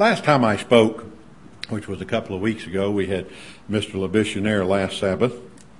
Last time I spoke, which was a couple of weeks ago, we had Mr. LeBissionaire last Sabbath.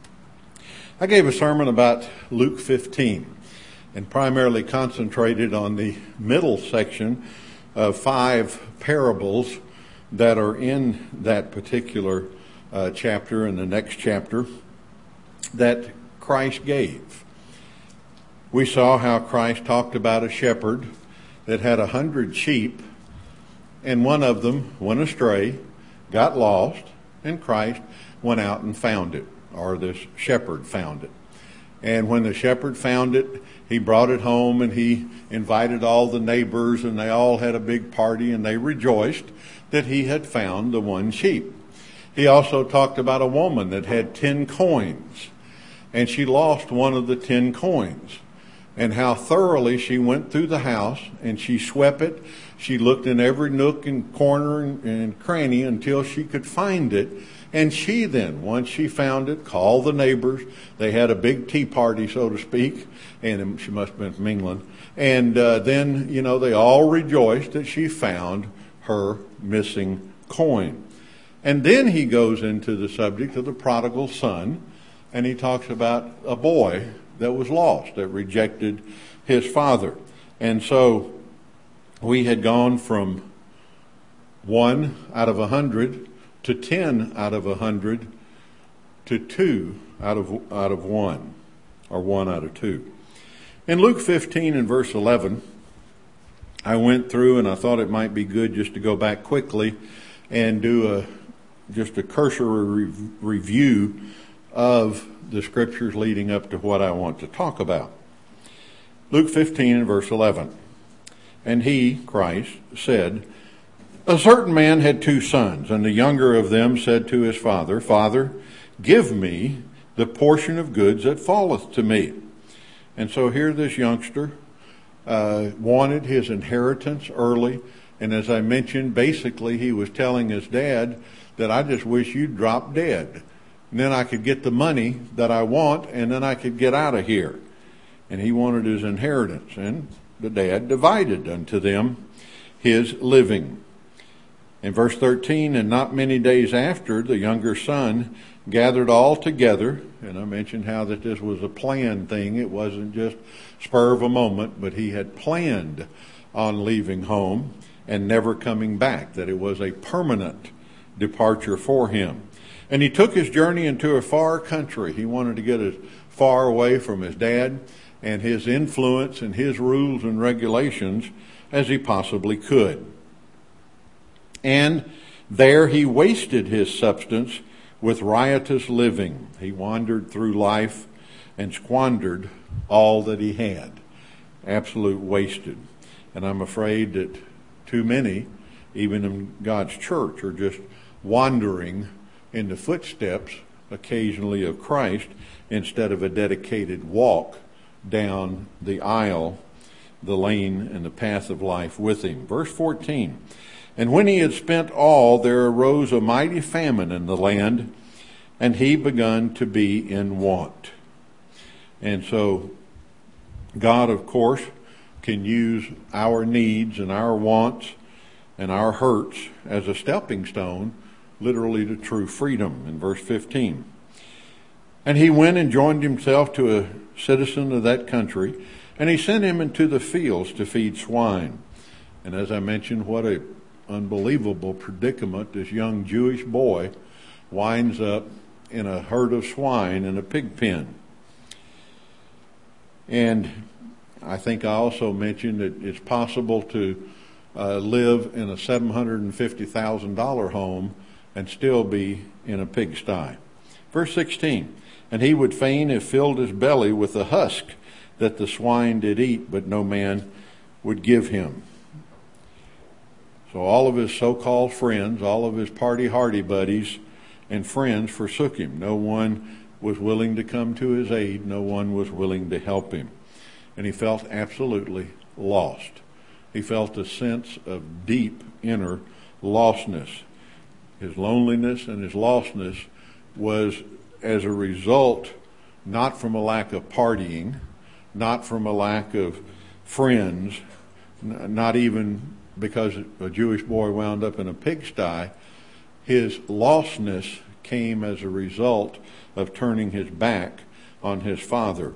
I gave a sermon about Luke 15 and primarily concentrated on the middle section of 5 parables that are in that particular chapter and the next chapter that Christ gave. We saw how Christ talked about a shepherd that had 100 sheep, and one of them went astray, got lost, and Christ went out and found it, or this shepherd found it. And when the shepherd found it, he brought it home and he invited all the neighbors, and they all had a big party, and they rejoiced that he had found the one sheep. He also talked about a woman that had 10 coins, and she lost one of the 10 coins, and how thoroughly she went through the house and she swept it. She looked in every nook and corner and cranny until she could find it. And she then, once she found it, called the neighbors. They had a big tea party, so to speak, and she must have been from England. And then, they all rejoiced that she found her missing coin. And then he goes into the subject of the prodigal son, and he talks about a boy that was lost, that rejected his father. And so we had gone from 1 out of 100 to 10 out of 100 to 2 out of 1, or 1 out of 2. In Luke 15 and verse 11, I went through and I thought it might be good just to go back quickly and do just a cursory review of the scriptures leading up to what I want to talk about. Luke 15 and verse 11. And he, Christ, said, "A certain man had 2 sons, and the younger of them said to his father, Father, give me the portion of goods that falleth to me." And so here this youngster wanted his inheritance early. And as I mentioned, basically he was telling his dad that I just wish you'd drop dead. And then I could get the money that I want, and then I could get out of here. And he wanted his inheritance. And the dad divided unto them his living. In verse 13, and not many days after, the younger son gathered all together. And I mentioned how that this was a planned thing. It wasn't just spur of a moment, but he had planned on leaving home and never coming back, that it was a permanent departure for him. And he took his journey into a far country. He wanted to get as far away from his dad and his influence and his rules and regulations as he possibly could. And there he wasted his substance with riotous living. He wandered through life and squandered all that he had. Absolute wasted. And I'm afraid that too many, even in God's church, are just wandering in the footsteps occasionally of Christ instead of a dedicated walk down the aisle, the lane and the path of life with him. Verse 14, and when he had spent all, there arose a mighty famine in the land, and he begun to be in want. And so God, of course, can use our needs and our wants and our hurts as a stepping stone literally to true freedom. In verse 15, and he went and joined himself to a citizen of that country, and he sent him into the fields to feed swine. And as I mentioned, what a unbelievable predicament. This young Jewish boy winds up in a herd of swine in a pig pen. And I think I also mentioned that it's possible to live in a $750,000 home and still be in a pigsty. Verse 16, and he would fain have filled his belly with the husk that the swine did eat, but no man would give him. So all of his so-called friends, all of his party-hardy buddies and friends forsook him. No one was willing to come to his aid. No one was willing to help him. And he felt absolutely lost. He felt a sense of deep inner lostness. His loneliness and his lostness was as a result, not from a lack of partying, not from a lack of friends, not even because a Jewish boy wound up in a pigsty, his lostness came as a result of turning his back on his father.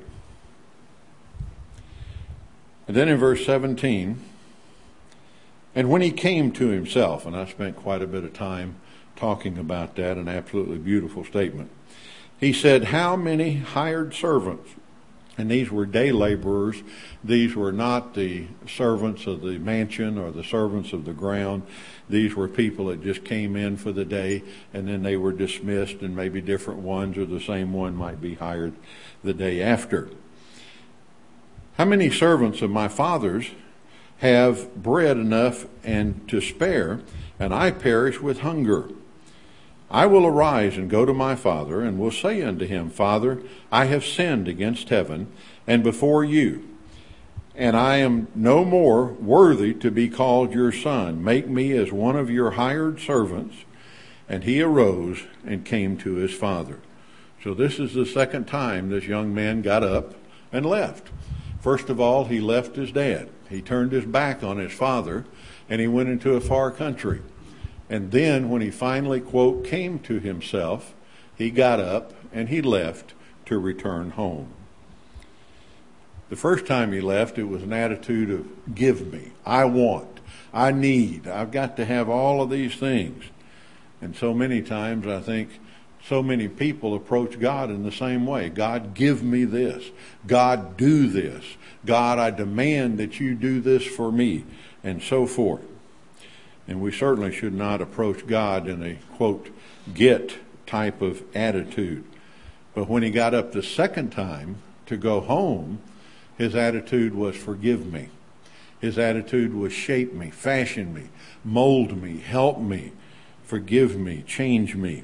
And then in verse 17, and when he came to himself, and I spent quite a bit of time talking about that, an absolutely beautiful statement. He said, how many hired servants? And these were day laborers. These were not the servants of the mansion or the servants of the ground. These were people that just came in for the day and then they were dismissed, and maybe different ones or the same one might be hired the day after. How many servants of my father's have bread enough and to spare, and I perish with hunger? I will arise and go to my father, and will say unto him, Father, I have sinned against heaven and before you, and I am no more worthy to be called your son. Make me as one of your hired servants. And he arose and came to his father. So this is the second time this young man got up and left. First of all, he left his dad. He turned his back on his father, and he went into a far country. And then when he finally, quote, came to himself, he got up and he left to return home. The first time he left, it was an attitude of give me, I want, I need, I've got to have all of these things. And so many times I think so many people approach God in the same way. God, give me this. God, do this. God, I demand that you do this for me, and so forth. And we certainly should not approach God in a, quote, get type of attitude. But when he got up the second time to go home, his attitude was forgive me. His attitude was shape me, fashion me, mold me, help me, forgive me, change me.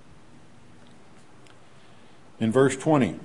In verse 20,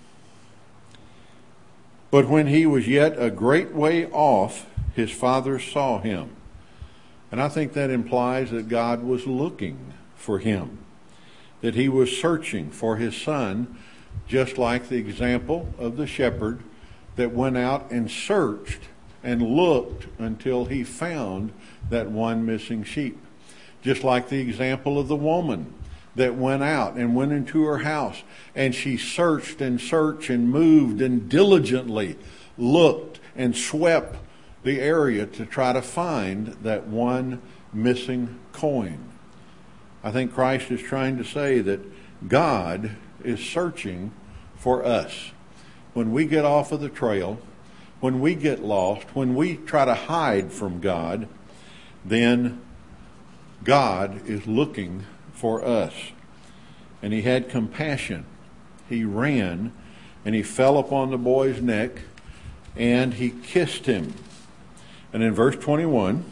but when he was yet a great way off, his father saw him. And I think that implies that God was looking for him, that he was searching for his son, just like the example of the shepherd that went out and searched and looked until he found that one missing sheep. Just like the example of the woman that went out and went into her house, and she searched and searched and moved and diligently looked and swept the area to try to find that one missing coin. I think Christ is trying to say that God is searching for us. When we get off of the trail, when we get lost, when we try to hide from God, then God is looking for us. And he had compassion. He ran and he fell upon the boy's neck and he kissed him. And in verse 21,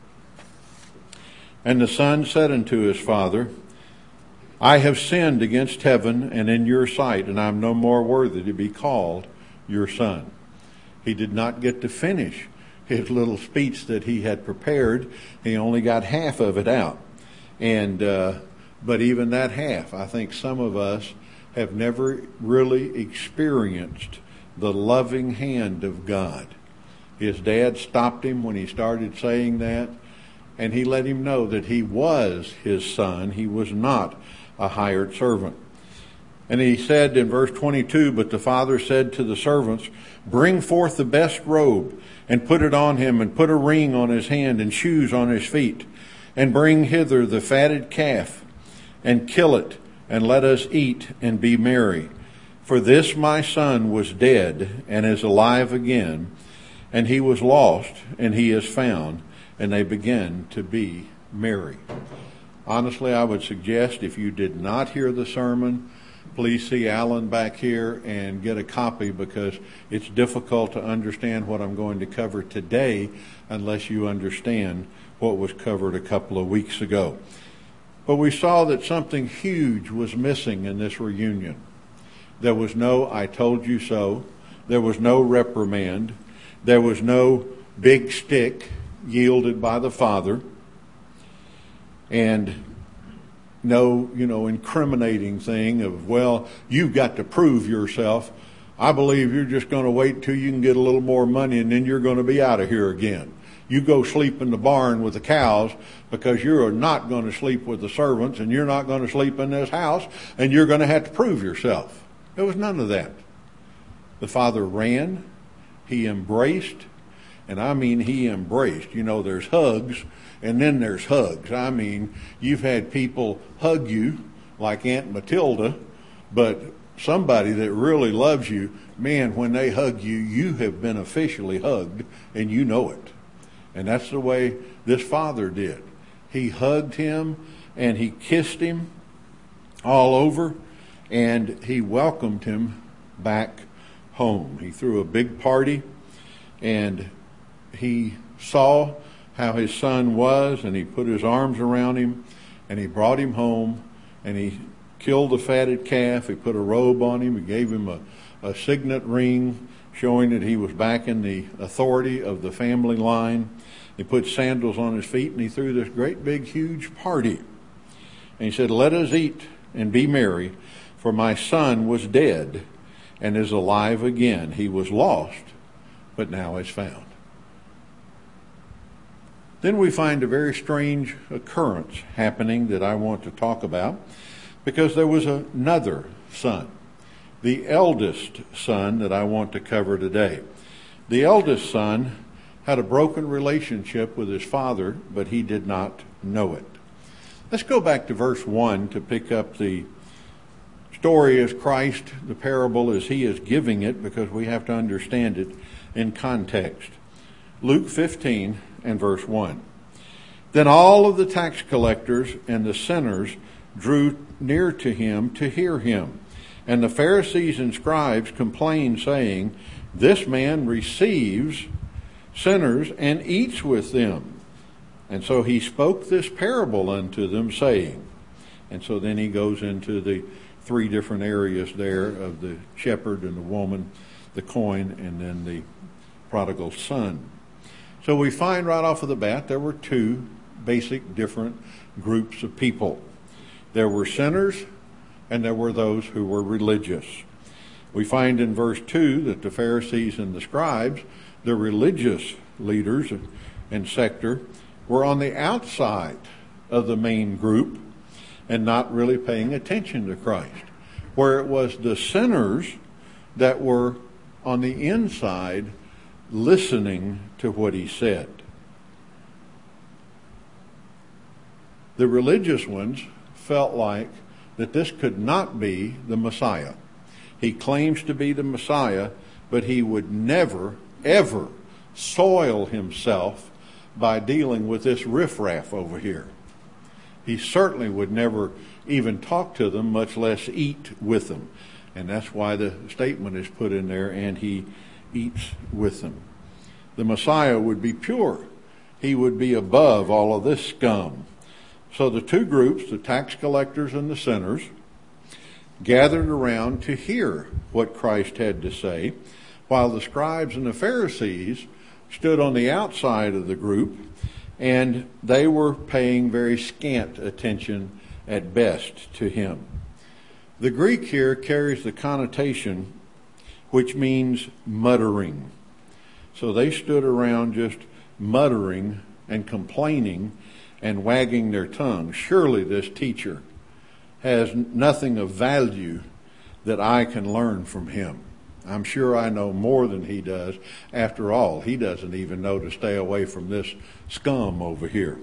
and the son said unto his father, I have sinned against heaven and in your sight, and I am no more worthy to be called your son. He did not get to finish his little speech that he had prepared. He only got half of it out. But even that half, I think some of us have never really experienced the loving hand of God. His dad stopped him when he started saying that, and he let him know that he was his son. He was not a hired servant. And he said in verse 22, but the father said to the servants, bring forth the best robe and put it on him, and put a ring on his hand and shoes on his feet, and bring hither the fatted calf and kill it, and let us eat and be merry. For this my son was dead and is alive again, and he was lost and he is found. And they began to be merry. Honestly, I would suggest if you did not hear the sermon, please see Alan back here and get a copy, because it's difficult to understand what I'm going to cover today unless you understand what was covered a couple of weeks ago. But we saw that something huge was missing in this reunion. There was no I told you so. There was no reprimand. There was no big stick yielded by the father. And no, incriminating thing of, well, you've got to prove yourself. I believe you're just going to wait till you can get a little more money and then you're going to be out of here again. you go sleep in the barn with the cows because you're not going to sleep with the servants and you're not going to sleep in this house and you're going to have to prove yourself. There was none of that. The father ran, he embraced, and I mean he embraced. You know, there's hugs and then there's hugs. I mean, you've had people hug you like Aunt Matilda, but somebody that really loves you, man, when they hug you, you have been officially hugged and you know it. And that's the way this father did. He hugged him and he kissed him all over and he welcomed him back home. He threw a big party and he saw how his son was and he put his arms around him and he brought him home and he killed the fatted calf. He put a robe on him. He gave him a signet ring showing that he was back in the authority of the family line. He put sandals on his feet and he threw this great big huge party. And he said, "Let us eat and be merry, for my son was dead and is alive again. He was lost, but now is found." Then we find a very strange occurrence happening that I want to talk about, because there was another son, the eldest son, that I want to cover today. The eldest son had a broken relationship with his father, but he did not know it. Let's go back to verse 1 to pick up the story as Christ, the parable as he is giving it, because we have to understand it in context. Luke 15 and verse 1. Then all of the tax collectors and the sinners drew near to him to hear him. And the Pharisees and scribes complained, saying, "This man receives sinners and eats with them." And so he spoke this parable unto them, saying. And so then he goes into the three different areas there of the shepherd and the woman, the coin, and then the prodigal son. So we find right off of the bat there were two basic different groups of people. There were sinners and there were those who were religious. We find in verse 2 that the Pharisees and the scribes, the religious leaders and sector, were on the outside of the main group and not really paying attention to Christ, where it was the sinners that were on the inside listening to what he said. The religious ones felt like that this could not be the Messiah. He claims to be the Messiah, but he would never, ever soil himself by dealing with this riffraff over here. He certainly would never even talk to them, much less eat with them. And that's why the statement is put in there, and he eats with them. The Messiah would be pure. He would be above all of this scum. So the two groups, the tax collectors and the sinners, gathered around to hear what Christ had to say, while the scribes and the Pharisees stood on the outside of the group, and they were paying very scant attention at best to him. The Greek here carries the connotation which means muttering. So they stood around just muttering and complaining and wagging their tongue. Surely this teacher has nothing of value that I can learn from him. I'm sure I know more than he does. After all, he doesn't even know to stay away from this scum over here.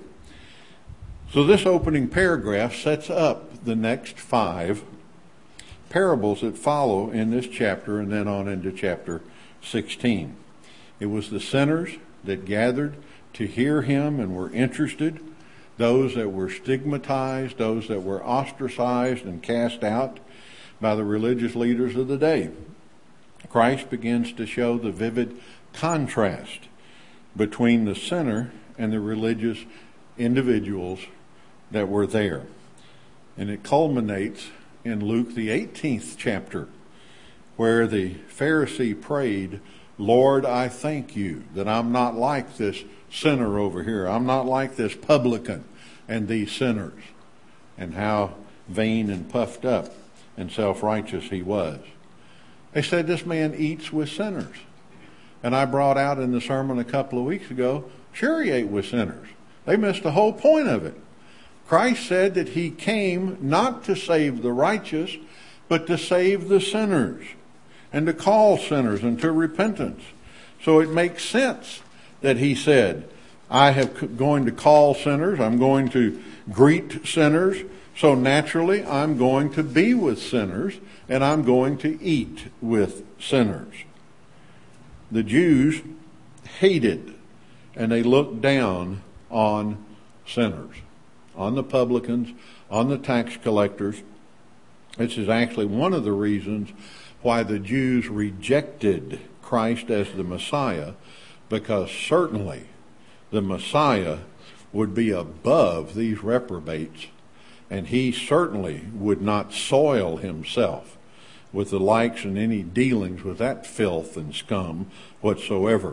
So this opening paragraph sets up the next 5 parables that follow in this chapter and then on into chapter 16. It was the sinners that gathered to hear him and were interested, those that were stigmatized, those that were ostracized and cast out by the religious leaders of the day. Christ begins to show the vivid contrast between the sinner and the religious individuals that were there. And it culminates in Luke, the 18th chapter, where the Pharisee prayed, "Lord, I thank you that I'm not like this sinner over here. I'm not like this publican and these sinners," and how vain and puffed up and self-righteous he was. They said this man eats with sinners. And I brought out in the sermon a couple of weeks ago, Sure, he ate with sinners. They missed the whole point of it. Christ said that he came not to save the righteous, but to save the sinners and to call sinners into repentance. So it makes sense that he said, I am going to call sinners, I'm going to greet sinners, so naturally I'm going to be with sinners and I'm going to eat with sinners. The Jews hated and they looked down on sinners, on the publicans, on the tax collectors. This is actually one of the reasons why the Jews rejected Christ as the Messiah, because certainly the Messiah would be above these reprobates, and he certainly would not soil himself with the likes and any dealings with that filth and scum whatsoever.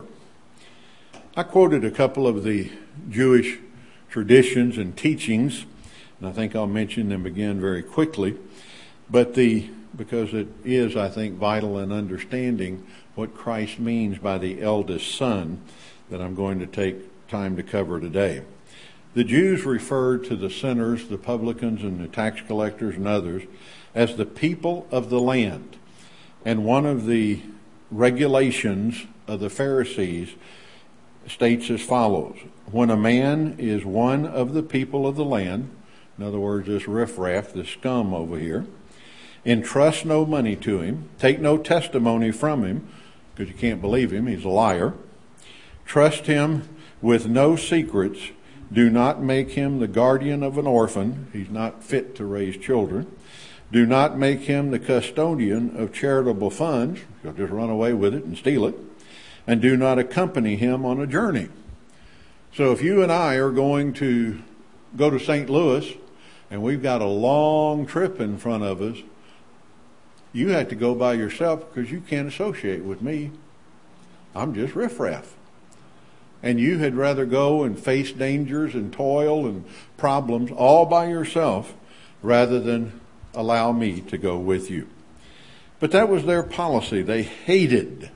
I quoted a couple of the Jewish traditions and teachings, and I think I'll mention them again very quickly, but because it is, I think, vital in understanding what Christ means by the eldest son that I'm going to take time to cover today. The Jews referred to the sinners, the publicans and the tax collectors and others, as the people of the land. And one of the regulations of the Pharisees states as follows: when a man is one of the people of the land, in other words, this riffraff, this scum over here, entrust no money to him, take no testimony from him, because you can't believe him, he's a liar, trust him with no secrets, do not make him the guardian of an orphan, he's not fit to raise children, do not make him the custodian of charitable funds, he'll just run away with it and steal it, and do not accompany him on a journey. So if you and I are going to go to St. Louis and we've got a long trip in front of us, you have to go by yourself because you can't associate with me. I'm just riffraff. And you had rather go and face dangers and toil and problems all by yourself rather than allow me to go with you. But that was their policy. They hated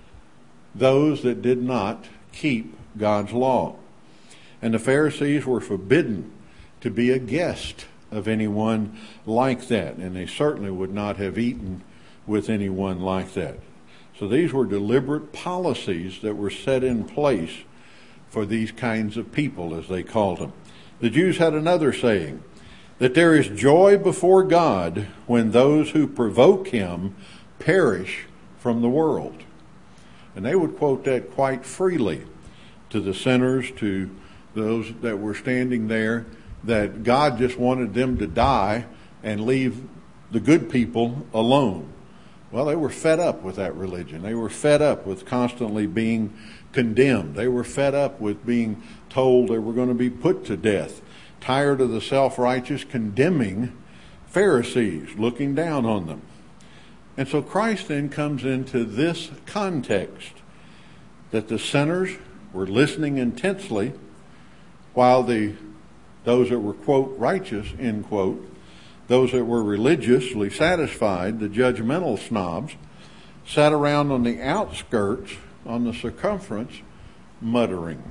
those that did not keep God's law. And the Pharisees were forbidden to be a guest of anyone like that, and they certainly would not have eaten with anyone like that. So these were deliberate policies that were set in place for these kinds of people, as they called them. The Jews had another saying, that there is joy before God when those who provoke him perish from the world. And they would quote that quite freely to the sinners, to those that were standing there, that God just wanted them to die and leave the good people alone. Well, they were fed up with that religion. They were fed up with constantly being condemned. They were fed up with being told they were going to be put to death. Tired of the self-righteous condemning Pharisees, looking down on them. And so Christ then comes into this context, that the sinners were listening intensely while those that were, quote, righteous, end quote, those that were religiously satisfied, the judgmental snobs, sat around on the outskirts, on the circumference, muttering.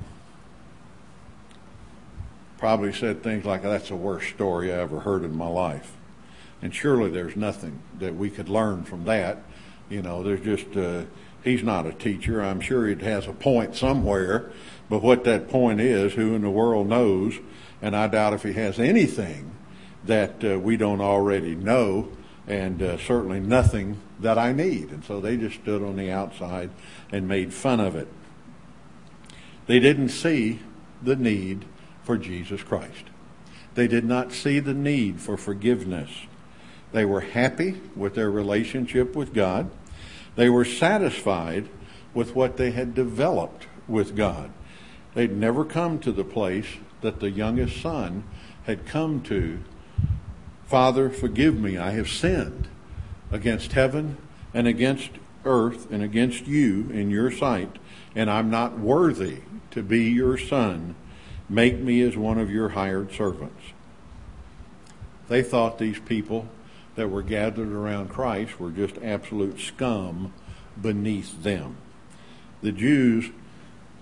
Probably said things like, that's the worst story I ever heard in my life. And surely there's nothing that we could learn from that. You know, there's just, he's not a teacher. I'm sure he has a point somewhere. But what that point is, who in the world knows? And I doubt if he has anything that we don't already know, and certainly nothing that I need. And so they just stood on the outside and made fun of it. They didn't see the need for Jesus Christ. They did not see the need for forgiveness. They were happy with their relationship with God. They were satisfied with what they had developed with God. They'd never come to the place that the youngest son had come to. Father, forgive me, I have sinned against heaven and against earth and against you in your sight, and I'm not worthy to be your son. Make me as one of your hired servants. They thought these people that were gathered around Christ were just absolute scum beneath them. The Jews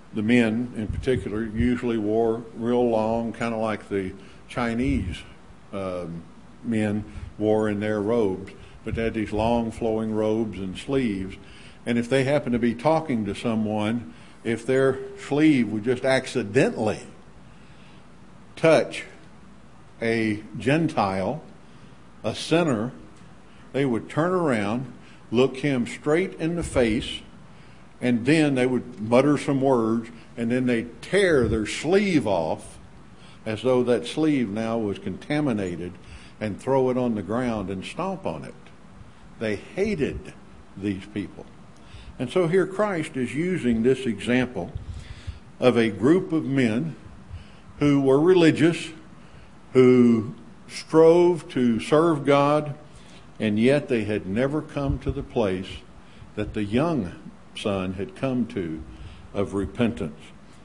the men in particular usually wore real long, kind of like the Chinese men wore in their robes, but they had these long flowing robes and sleeves. And if they happened to be talking to someone, if their sleeve would just accidentally touch a Gentile, a sinner, they would turn around, look him straight in the face, and then they would mutter some words, and then they'd tear their sleeve off as though that sleeve now was contaminated, and throw it on the ground and stomp on it. They hated these people. And so here Christ is using this example of a group of men who were religious, who strove to serve God, and yet they had never come to the place that the young son had come to of repentance.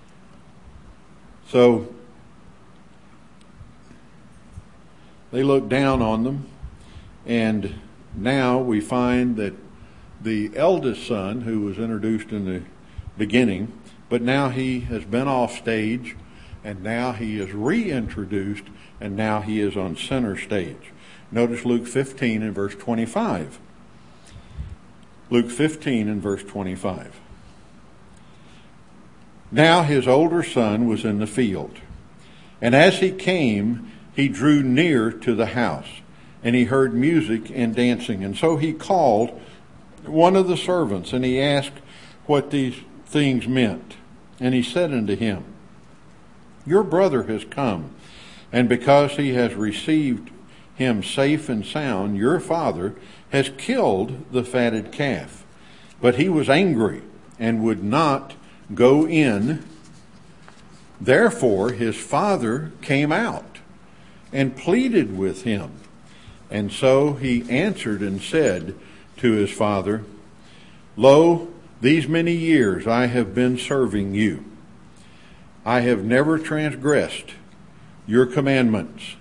So they looked down on them, and now we find that the eldest son, who was introduced in the beginning, but now he has been off stage, and now he is reintroduced, and now he is on center stage. Notice Luke 15 and verse 25. Luke 15 and verse 25. Now his older son was in the field, and as he came, he drew near to the house, and he heard music and dancing. And so he called one of the servants, and he asked what these things meant. And he said unto him, Your brother has come, and because he has received him safe and sound, your father has killed the fatted calf. But he was angry and would not go in. Therefore his father came out and pleaded with him. And so he answered and said to his father, Lo, these many years I have been serving you. I have never transgressed your commandments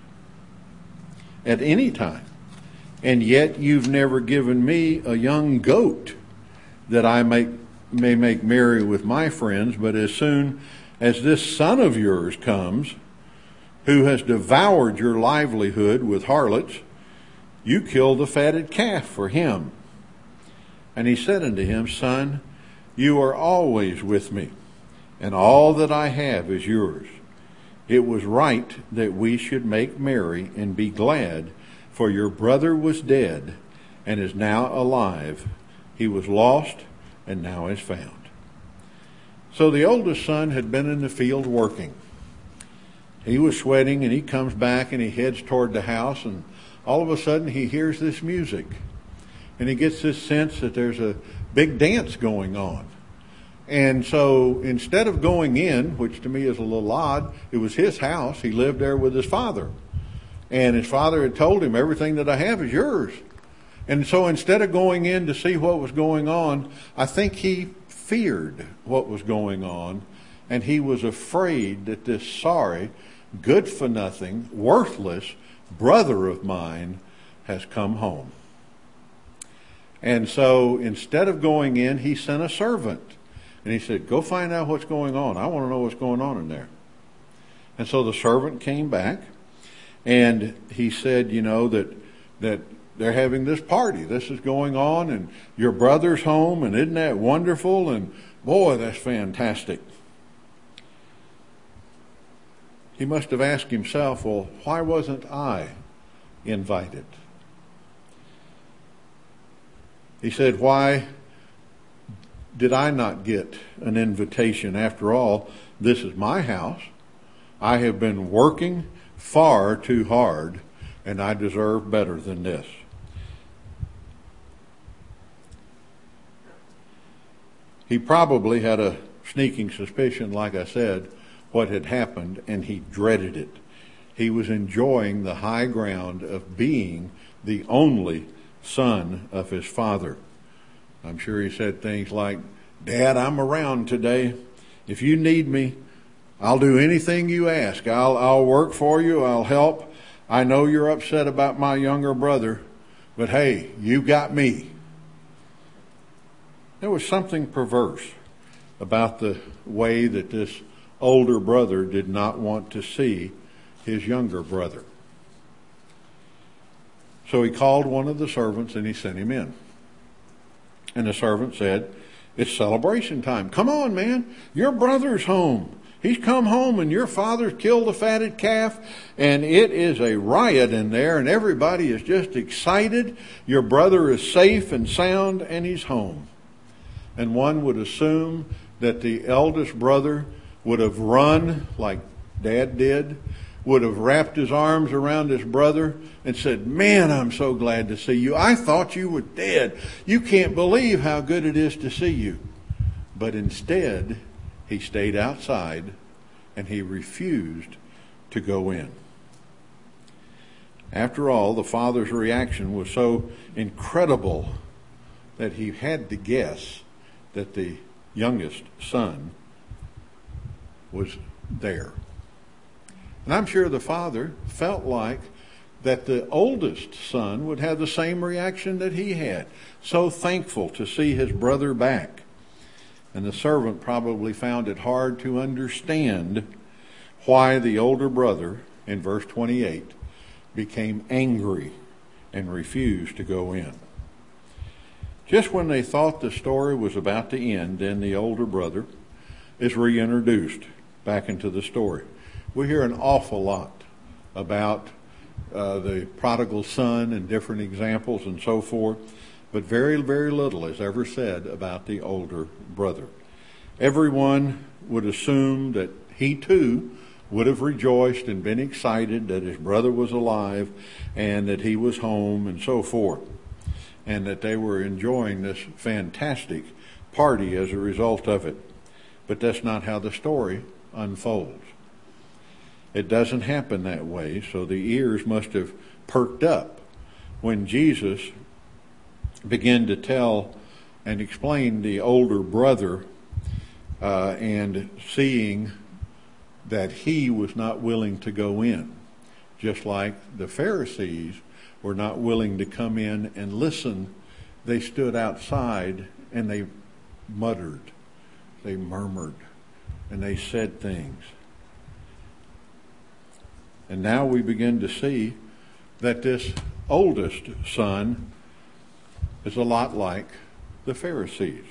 at any time. And yet you've never given me a young goat that I may make merry with my friends. But as soon as this son of yours comes, who has devoured your livelihood with harlots, you kill the fatted calf for him. And he said unto him, Son, you are always with me, and all that I have is yours. It was right that we should make merry and be glad, for your brother was dead and is now alive. He was lost and now is found. So the oldest son had been in the field working. He was sweating, and he comes back and he heads toward the house, and all of a sudden he hears this music. And he gets this sense that there's a big dance going on. And so instead of going in, which to me is a little odd, it was his house. He lived there with his father. And his father had told him, everything that I have is yours. And so instead of going in to see what was going on, I think he feared what was going on. And he was afraid that this sorry, good-for-nothing, worthless brother of mine has come home. And so instead of going in, he sent a servant. And he said, Go find out what's going on. I want to know what's going on in there. And so the servant came back, and he said, that they're having this party. This is going on, and your brother's home, and isn't that wonderful? And boy, that's fantastic. He must have asked himself, well, why wasn't I invited? He said, why did I not get an invitation? After all, this is my house. I have been working far too hard, and I deserve better than this. He probably had a sneaking suspicion, like I said, what had happened, and he dreaded it. He was enjoying the high ground of being the only son of his father. I'm sure he said things like, Dad, I'm around today. If you need me, I'll do anything you ask. I'll work for you. I'll help. I know you're upset about my younger brother, but hey, you got me. There was something perverse about the way that this older brother did not want to see his younger brother. So he called one of the servants and he sent him in. And the servant said, "It's celebration time. Come on, man. Your brother's home. He's come home and your father's killed a fatted calf and it is a riot in there and everybody is just excited. Your brother is safe and sound and he's home." And one would assume that the eldest brother would have run like Dad did, would have wrapped his arms around his brother and said, "Man, I'm so glad to see you. I thought you were dead. You can't believe how good it is to see you." But instead, he stayed outside and he refused to go in. After all, the father's reaction was so incredible that he had to guess that the youngest son was there. And I'm sure the father felt like that the oldest son would have the same reaction that he had. So thankful to see his brother back. And the servant probably found it hard to understand why the older brother, in verse 28, became angry and refused to go in. Just when they thought the story was about to end, then the older brother is reintroduced back into the story. We hear an awful lot about the prodigal son and different examples and so forth, but very, very little is ever said about the older brother. Everyone would assume that he too would have rejoiced and been excited that his brother was alive and that he was home and so forth, and that they were enjoying this fantastic party as a result of it. But that's not how the story unfolds. It doesn't happen that way, so the ears must have perked up when Jesus began to tell and explain the older brother and seeing that he was not willing to go in, just like the Pharisees were not willing to come in and listen. They stood outside and they muttered, they murmured, and they said things. And now we begin to see that this oldest son is a lot like the Pharisees.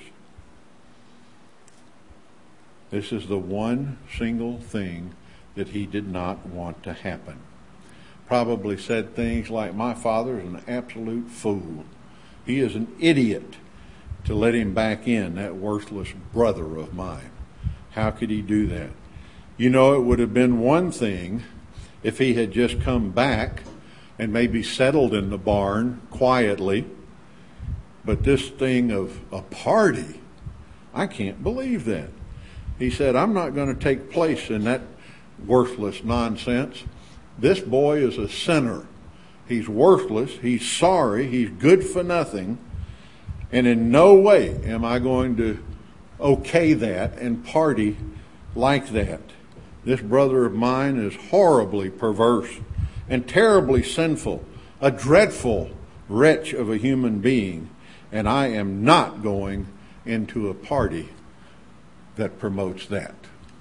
This is the one single thing that he did not want to happen. Probably said things like, "My father is an absolute fool. He is an idiot to let him back in, that worthless brother of mine. How could he do that?" You know, it would have been one thing if he had just come back and maybe settled in the barn quietly. But this thing of a party, I can't believe that. He said, "I'm not going to take place in that worthless nonsense. This boy is a sinner. He's worthless. He's sorry. He's good for nothing. And in no way am I going to okay that and party like that. This brother of mine is horribly perverse and terribly sinful, a dreadful wretch of a human being, and I am not going into a party that promotes that."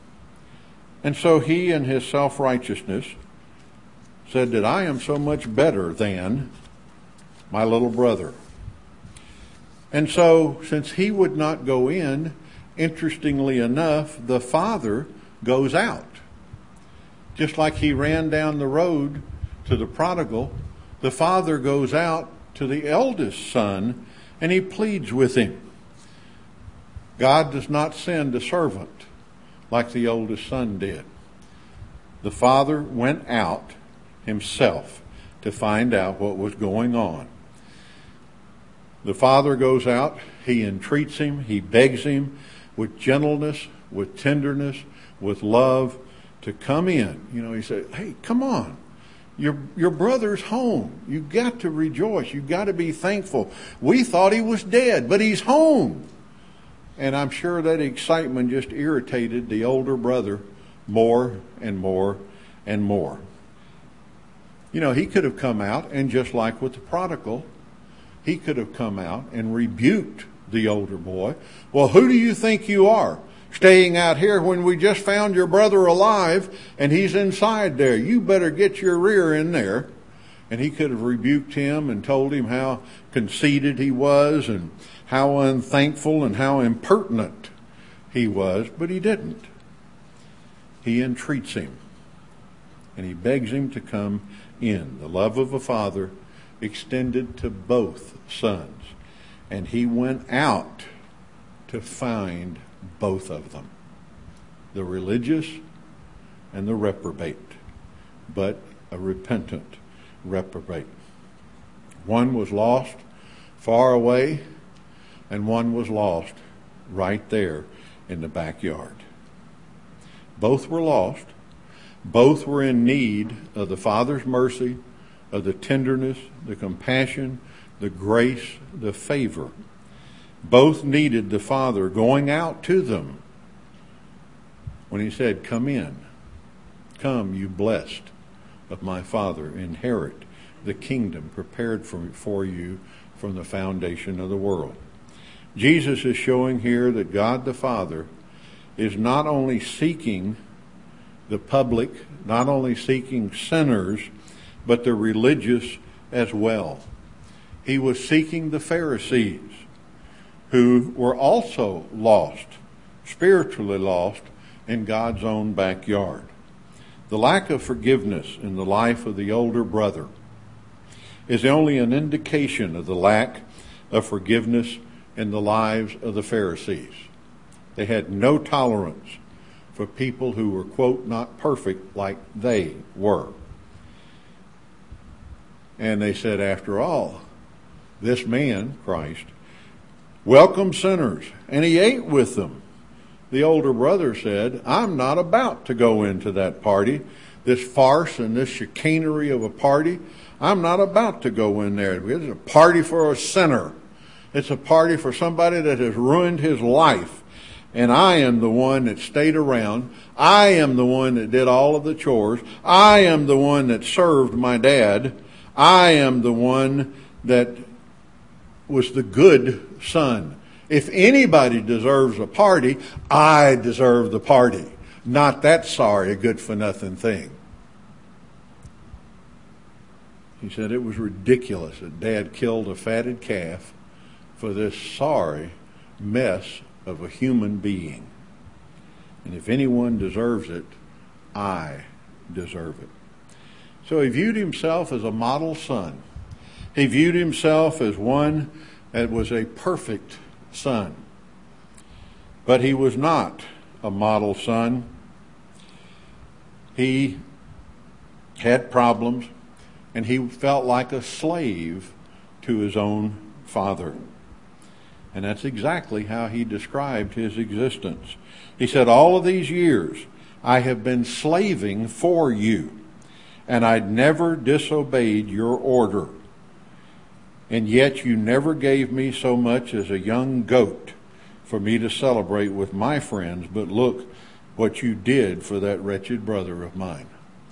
And so he, in his self-righteousness, said that I am so much better than my little brother. And so, since he would not go in, interestingly enough, the father goes out. Just like he ran down the road to the prodigal, the father goes out to the eldest son and he pleads with him. God does not send a servant like the oldest son did. The father went out himself to find out what was going on. The father goes out, he entreats him, he begs him with gentleness, with tenderness, with love to come in. You know, he said, "Hey, come on. Your brother's home. You've got to rejoice. You've got to be thankful. We thought he was dead, but he's home." And I'm sure that excitement just irritated the older brother more and more and more. You know, he could have come out and just like with the prodigal, he could have come out and rebuked the older boy. "Well, who do you think you are? staying out here when we just found your brother alive and he's inside there? You better get your rear in there. And he could have rebuked him and told him how conceited he was and how unthankful and how impertinent he was, but he didn't. He entreats him and he begs him to come in. The love of a father extended to both sons, and he went out to find both of them, the religious and the reprobate, but a repentant reprobate. One was lost far away, and one was lost right there in the backyard. Both were lost. Both were in need of the Father's mercy, of the tenderness, the compassion, the grace, the favor. Both needed the Father going out to them when he said, "Come in. Come, you blessed of my Father, inherit the kingdom prepared for you from the foundation of the world." Jesus is showing here that God the Father is not only seeking the public, not only seeking sinners, but the religious as well. He was seeking the Pharisees, who were also lost, spiritually lost, in God's own backyard. The lack of forgiveness in the life of the older brother is only an indication of the lack of forgiveness in the lives of the Pharisees. They had no tolerance for people who were, quote, not perfect like they were. And they said, after all, this man, Christ, welcomed sinners, and he ate with them. The older brother said, I'm not about to go into that party, this farce and this chicanery of a party. I'm not about to go in there. It's a party for a sinner. It's a party for somebody that has ruined his life. And I am the one that stayed around. I am the one that did all of the chores. I am the one that served my dad. I am the one that was the good son. If anybody deserves a party, I deserve the party. Not that sorry, good-for-nothing thing. He said it was ridiculous that Dad killed a fatted calf for this sorry mess of a human being. And if anyone deserves it, I deserve it. So he viewed himself as a model son. He viewed himself as one that was a perfect son. But he was not a model son. He had problems, and he felt like a slave to his own father. And that's exactly how he described his existence. He said, all of these years, I have been slaving for you, and I'd never disobeyed your order. And yet you never gave me so much as a young goat for me to celebrate with my friends, but look what you did for that wretched brother of mine.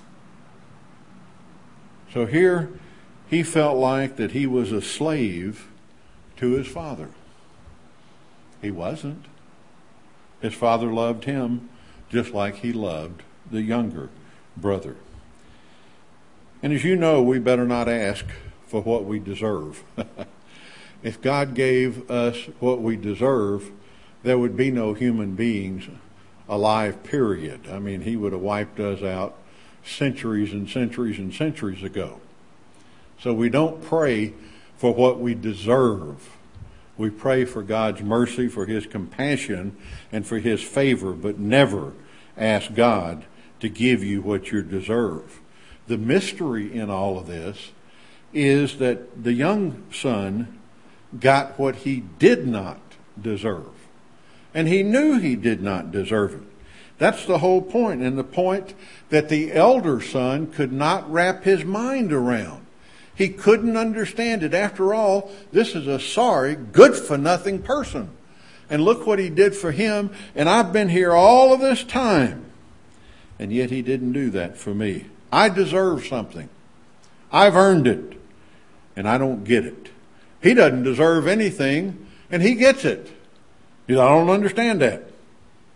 So here he felt like that he was a slave to his father. He wasn't. His father loved him just like he loved the younger brother. And as you know, we better not ask for what we deserve. If God gave us what we deserve, there would be no human beings alive, period. I mean, he would have wiped us out centuries and centuries and centuries ago. So we don't pray for what we deserve. We pray for God's mercy, for his compassion, and for his favor, but never ask God to give you what you deserve. The mystery in all of this is that the young son got what he did not deserve. And he knew he did not deserve it. That's the whole point, and the point that the elder son could not wrap his mind around. He couldn't understand it. After all, this is a sorry, good-for-nothing person. And look what he did for him, and I've been here all of this time. And yet he didn't do that for me. I deserve something. I've earned it, and I don't get it. He doesn't deserve anything, and he gets it. I don't understand that.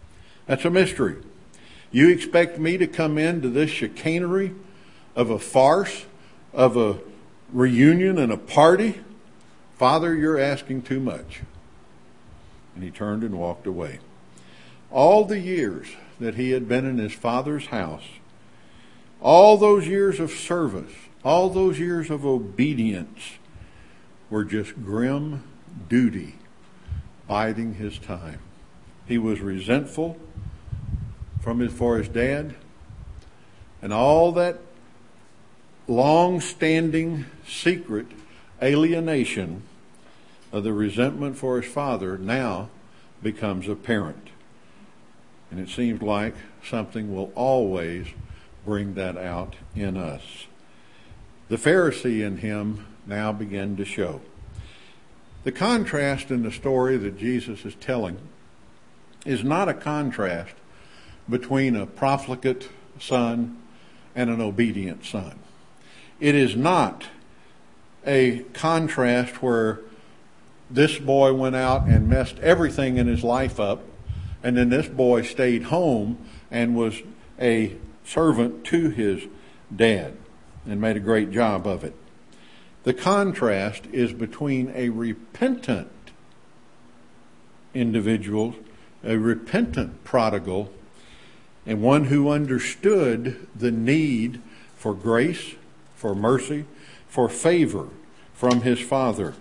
That's a mystery. You expect me to come into this chicanery of a farce, of a reunion and a party? Father, you're asking too much. And he turned and walked away. All the years that he had been in his father's house, all those years of service, all those years of obedience were just grim duty, biding his time. He was resentful for his dad, and all that long-standing secret alienation of the resentment for his father now becomes apparent. And it seems like something will always bring that out in us. The Pharisee in him now began to show. The contrast in the story that Jesus is telling is not a contrast between a profligate son and an obedient son. It is not a contrast where this boy went out and messed everything in his life up, and then this boy stayed home and was a servant to his dad and made a great job of it. The contrast is between a repentant individual, a repentant prodigal, and one who understood the need for grace, for mercy, for favor from his father.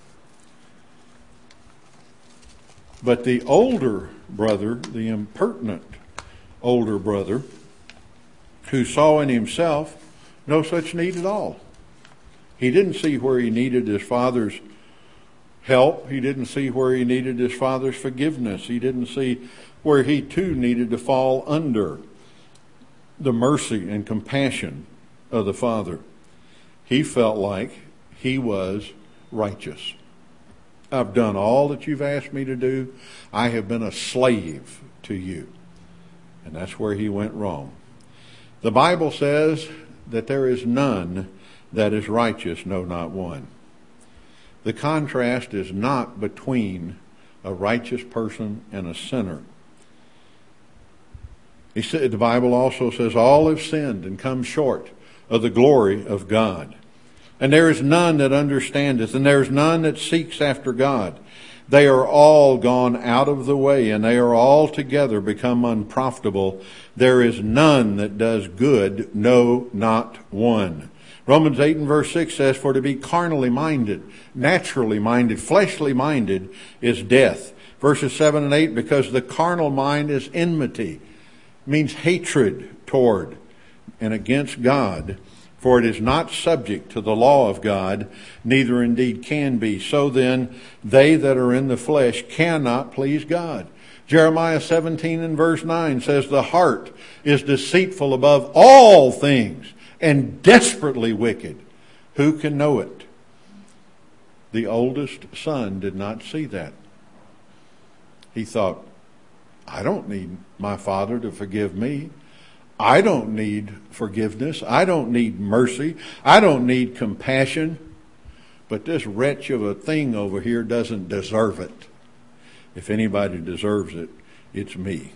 But the older brother, the impertinent older brother, who saw in himself no such need at all. He didn't see where he needed his father's help. He didn't see where he needed his father's forgiveness. He didn't see where he too needed to fall under the mercy and compassion of the father. He felt like he was righteous. I've done all that you've asked me to do. I have been a slave to you. And that's where he went wrong. The Bible says that there is none that is righteous, no, not one. The contrast is not between a righteous person and a sinner. The Bible also says all have sinned and come short of the glory of God. And there is none that understandeth, and there is none that seeks after God. They are all gone out of the way, and they are all together become unprofitable. There is none that does good, no, not one. Romans 8 and verse 6 says, for to be carnally minded, naturally minded, fleshly minded is death. Verses 7 and 8, because the carnal mind is enmity, means hatred toward and against God. For it is not subject to the law of God, neither indeed can be. So then, they that are in the flesh cannot please God. Jeremiah 17 and verse 9 says, the heart is deceitful above all things and desperately wicked. Who can know it? The oldest son did not see that. He thought, I don't need my father to forgive me. I don't need forgiveness. I don't need mercy. I don't need compassion. But this wretch of a thing over here doesn't deserve it. If anybody deserves it, it's me.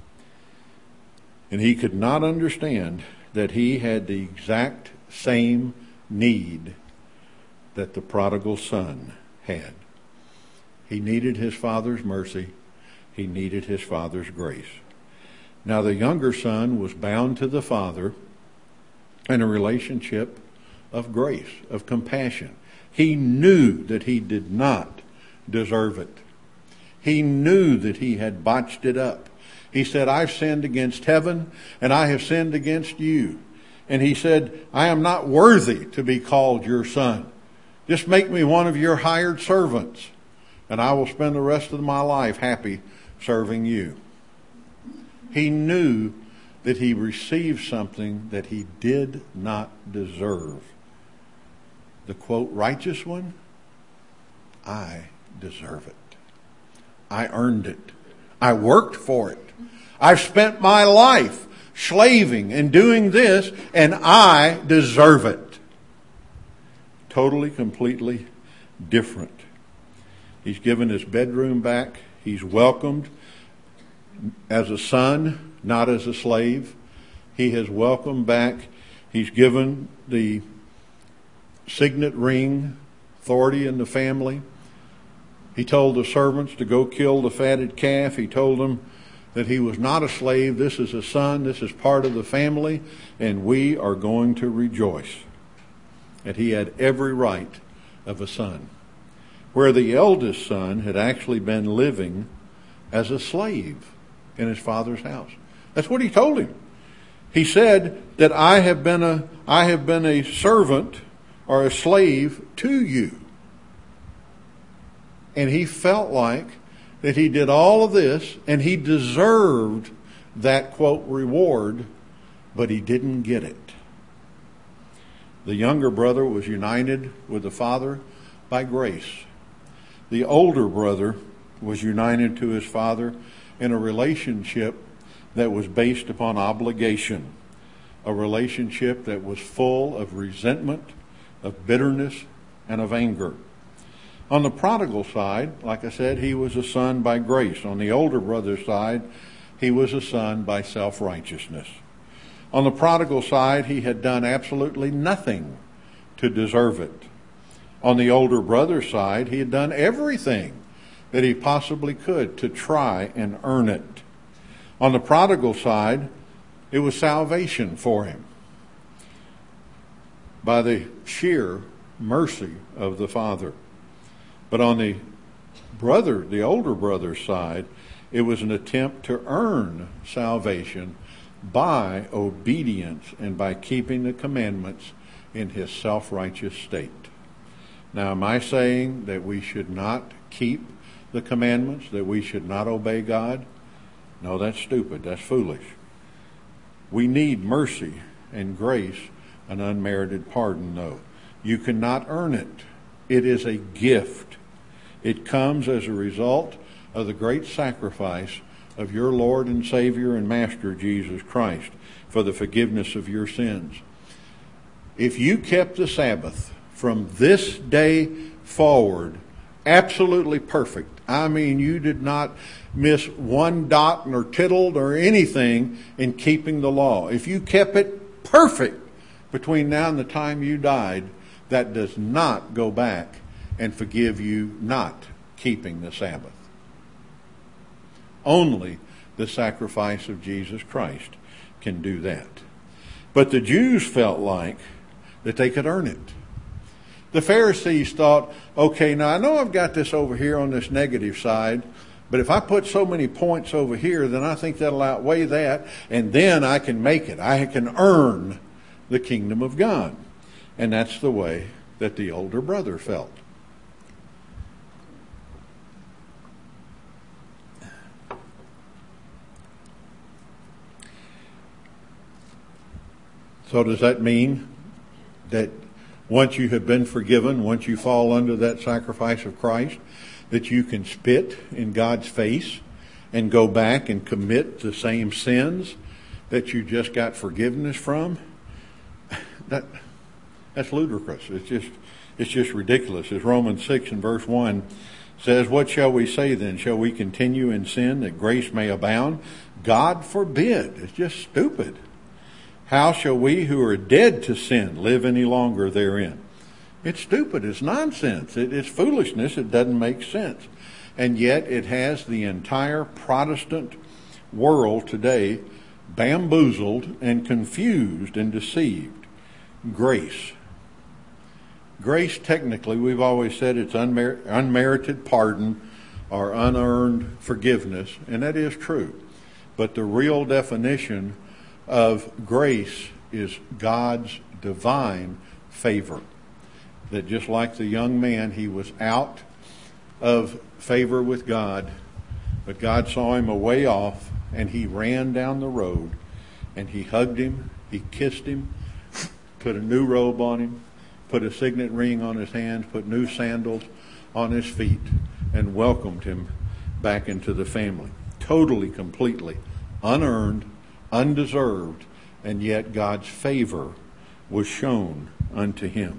And he could not understand that he had the exact same need that the prodigal son had. He needed his father's mercy. He needed his father's grace. Now the younger son was bound to the father in a relationship of grace, of compassion. He knew that he did not deserve it. He knew that he had botched it up. He said, I've sinned against heaven and I have sinned against you. And he said, I am not worthy to be called your son. Just make me one of your hired servants, and I will spend the rest of my life happy serving you. He knew that he received something that he did not deserve. The quote, righteous one, I deserve it. I earned it. I worked for it. I've spent my life slaving and doing this, and I deserve it. Totally, completely different. He's given his bedroom back. He's welcomed as a son, not as a slave. He has welcomed back. He's given the signet ring, authority in the family. He told the servants to go kill the fatted calf. He told them that he was not a slave. This is a son. This is part of the family, and we are going to rejoice. And he had every right of a son, where the eldest son had actually been living as a slave in his father's house. That's what he told him. He said that I have been a servant or a slave to you. And he felt like that he did all of this and he deserved that, quote, reward, but he didn't get it. The younger brother was united with the father by grace. The older brother was united to his father in a relationship that was based upon obligation, a relationship that was full of resentment, of bitterness, and of anger. On the prodigal side, like I said, he was a son by grace. On the older brother's side, he was a son by self-righteousness. On the prodigal side, he had done absolutely nothing to deserve it. On the older brother's side, he had done everything that he possibly could to try and earn it. On the prodigal side, it was salvation for him by the sheer mercy of the Father. But on the older brother's side, it was an attempt to earn salvation by obedience and by keeping the commandments in his self-righteous state. Now, am I saying that we should not keep the commandments, that we should not obey God? No, that's stupid. That's foolish. We need mercy and grace, an unmerited pardon, though. You cannot earn it. It is a gift. It comes as a result of the great sacrifice of your Lord and Savior and Master Jesus Christ for the forgiveness of your sins. If you kept the Sabbath from this day forward absolutely perfect, I mean you did not miss one dot nor tittle or anything in keeping the law. If you kept it perfect between now and the time you died, that does not go back and forgive you not keeping the Sabbath. Only the sacrifice of Jesus Christ can do that. But the Jews felt like that they could earn it. The Pharisees thought, okay, now I know I've got this over here on this negative side, but if I put so many points over here, then I think that'll outweigh that, and then I can make it. I can earn the kingdom of God. And that's the way that the older brother felt. So does that mean that once you have been forgiven, once you fall under that sacrifice of Christ, that you can spit in God's face and go back and commit the same sins that you just got forgiveness from? That's ludicrous. It's just ridiculous. As Romans 6 and verse 1 says, what shall we say then? Shall we continue in sin that grace may abound? God forbid. It's just stupid. How shall we who are dead to sin live any longer therein? It's stupid. It's nonsense. It's foolishness. It doesn't make sense. And yet it has the entire Protestant world today bamboozled and confused and deceived. Grace. Grace, technically, we've always said it's unmerited pardon or unearned forgiveness, and that is true. But the real definition of grace is God's divine favor. That just like the young man, he was out of favor with God, but God saw him a way off, and he ran down the road, and he hugged him, he kissed him, put a new robe on him, put a signet ring on his hands, put new sandals on his feet, and welcomed him back into the family. Totally, completely, unearned, undeserved, and yet God's favor was shown unto him.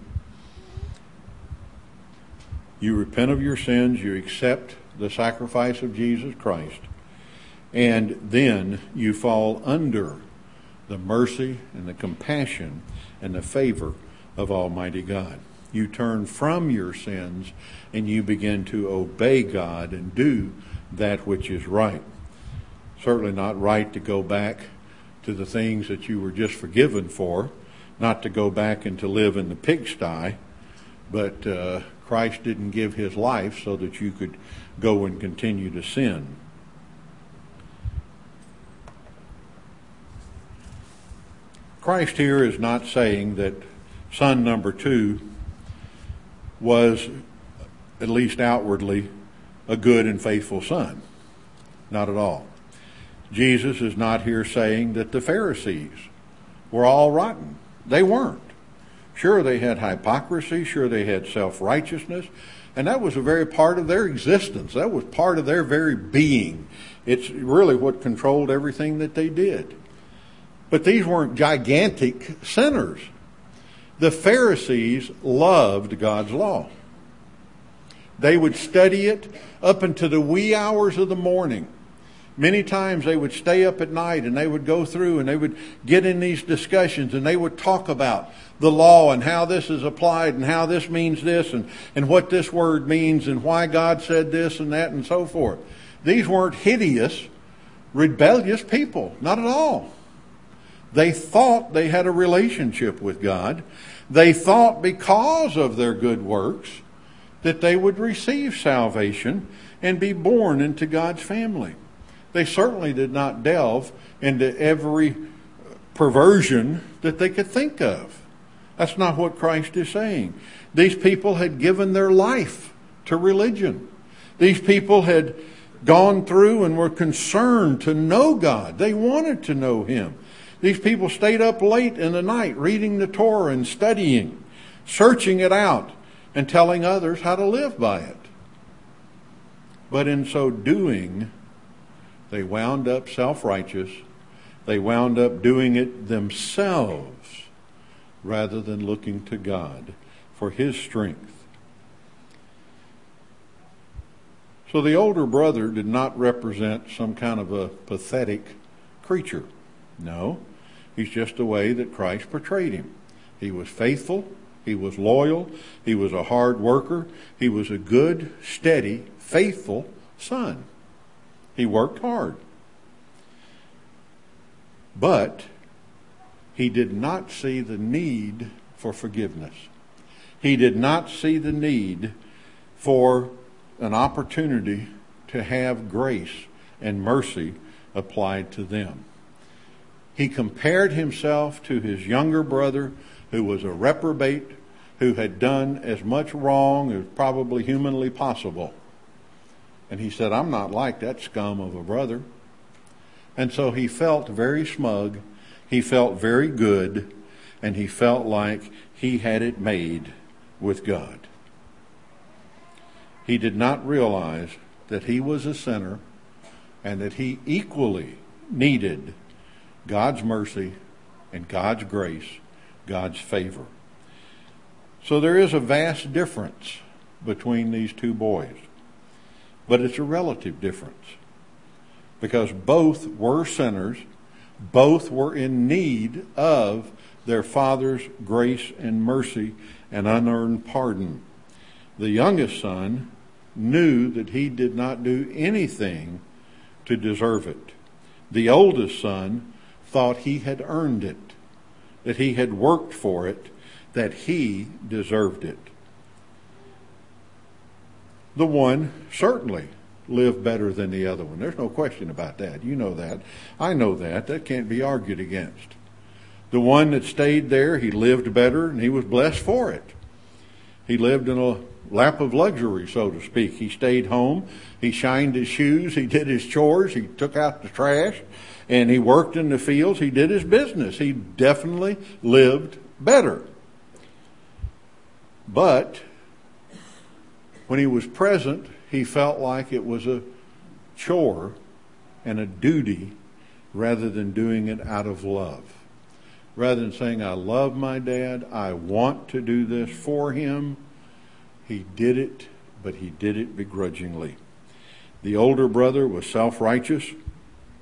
You repent of your sins, you accept the sacrifice of Jesus Christ, And then you fall under the mercy and the compassion and the favor of Almighty God. You turn from your sins and you begin to obey God and do that which is right. Certainly not right to go back to the things that you were just forgiven for, not to go back and to live in the pigsty, but Christ didn't give his life so that you could go and continue to sin. Christ here is not saying that son number 2 was, at least outwardly, a good and faithful son. Not at all. Jesus is not here saying that the Pharisees were all rotten. They weren't. Sure, they had hypocrisy. Sure, they had self-righteousness. And that was a very part of their existence. That was part of their very being. It's really what controlled everything that they did. But these weren't gigantic sinners. The Pharisees loved God's law. They would study it up into the wee hours of the morning. Many times they would stay up at night and they would go through and they would get in these discussions and they would talk about the law and how this is applied and how this means this and what this word means and why God said this and that and so forth. These weren't hideous, rebellious people. Not at all. They thought they had a relationship with God. They thought because of their good works that they would receive salvation and be born into God's family. They certainly did not delve into every perversion that they could think of. That's not what Christ is saying. These people had given their life to religion. These people had gone through and were concerned to know God. They wanted to know Him. These people stayed up late in the night reading the Torah and studying, searching it out, and telling others how to live by it. But in so doing, they wound up self-righteous. They wound up doing it themselves rather than looking to God for His strength. So the older brother did not represent some kind of a pathetic creature. No, he's just the way that Christ portrayed him. He was faithful. He was loyal. He was a hard worker. He was a good, steady, faithful son. He worked hard. But he did not see the need for forgiveness. He did not see the need for an opportunity to have grace and mercy applied to them. He compared himself to his younger brother, who was a reprobate, who had done as much wrong as probably humanly possible. And he said, I'm not like that scum of a brother. And so he felt very smug, he felt very good, and he felt like he had it made with God. He did not realize that he was a sinner and that he equally needed God's mercy and God's grace, God's favor. So there is a vast difference between these two boys. But it's a relative difference. Because both were sinners. Both were in need of their father's grace and mercy and unearned pardon. The youngest son knew that he did not do anything to deserve it. The oldest son thought he had earned it, that he had worked for it, that he deserved it. The one certainly lived better than the other one. There's no question about that. You know that. I know that. That can't be argued against. The one that stayed there, he lived better and he was blessed for it. He lived in a lap of luxury, so to speak. He stayed home. He shined his shoes. He did his chores. He took out the trash. And he worked in the fields. He did his business. He definitely lived better. But when he was present, he felt like it was a chore and a duty rather than doing it out of love. Rather than saying, I love my dad, I want to do this for him, he did it, but he did it begrudgingly. The older brother was self-righteous.